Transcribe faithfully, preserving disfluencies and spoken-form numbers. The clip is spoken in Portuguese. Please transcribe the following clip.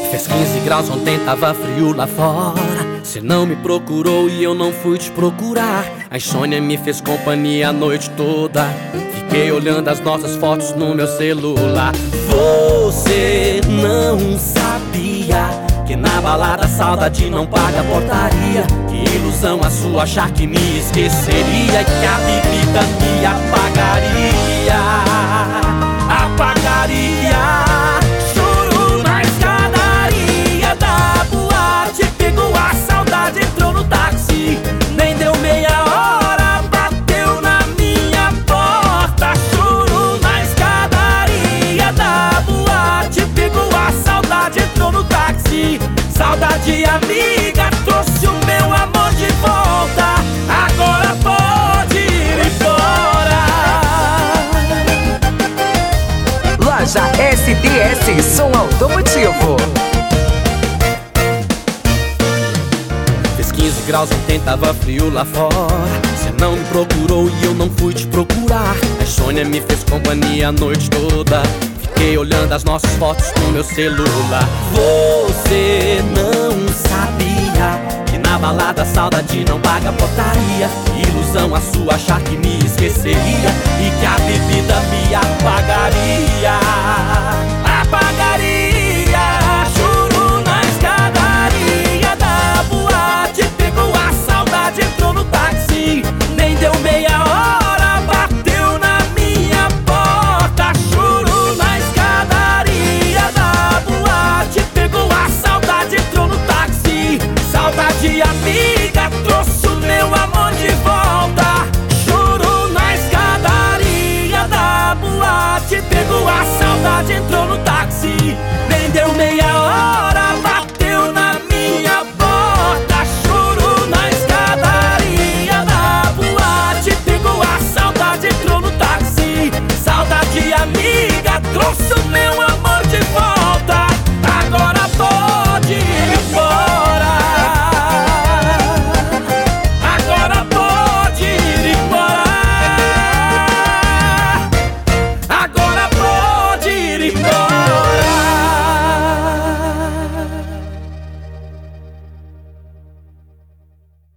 Fez quinze graus ontem, tava frio lá fora. Cê não me procurou e eu não fui te procurar. A insônia me fez companhia a noite toda. Fiquei olhando as nossas fotos no meu celular. Você não sabia que na balada a saudade não paga portaria. Que ilusão a sua achar que me esqueceria, que a bebida me apagaria. Apagaria. Choro na escadaria da boate. Pegou a saudade, entrou no táxi. Nem deu meia hora, bateu na minha porta. Choro na escadaria da boate. Pegou a saudade, entrou no táxi. Saudade amiga, trouxe o meu amor de volta. Agora pode ir embora. Loja S D S Som Automotivo. Fez quinze graus ontem, tava frio lá fora. Cê não me procurou e eu não fui te procurar. A insônia me fez companhia a noite toda. Fiquei olhando as nossas fotos no meu celular. Você não sabia que na balada a saudade não paga portaria. Ilusão a sua achar que me esqueceria e que a bebida me apagaria.